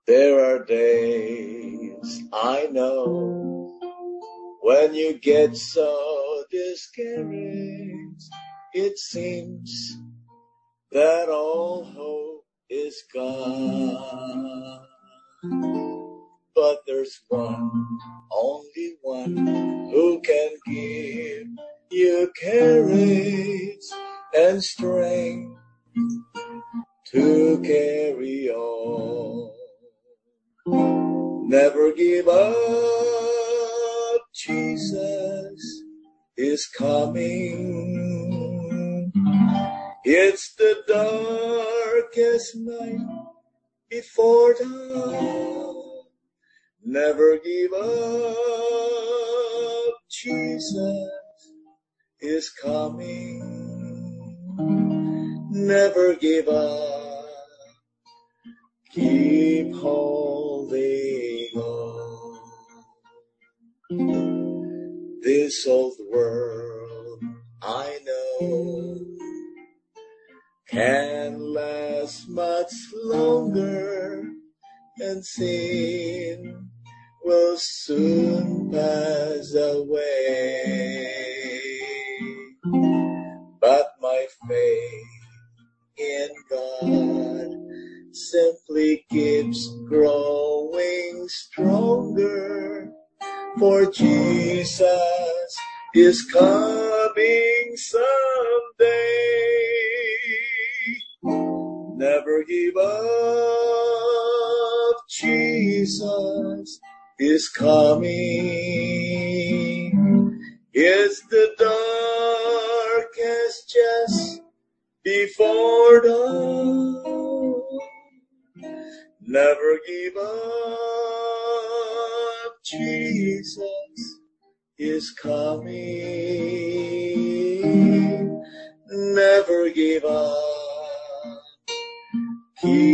There are days I know when you get so discouraged, it seems that all hope is gone. But there's one, only one, who can give you courage and strength to carry on. Never give up, Jesus is coming. It's the darkest night before dawn. Never give up, Jesus is coming. Never give up, keep holding on. This old world, I know, can't last much longer, and sin will soon pass away. But my faith in God simply keeps growing stronger, for Jesus is coming someday. Never give up, Jesus is coming. It's the darkest just before dawn. Never give up, Jesus is coming. Never give up, keep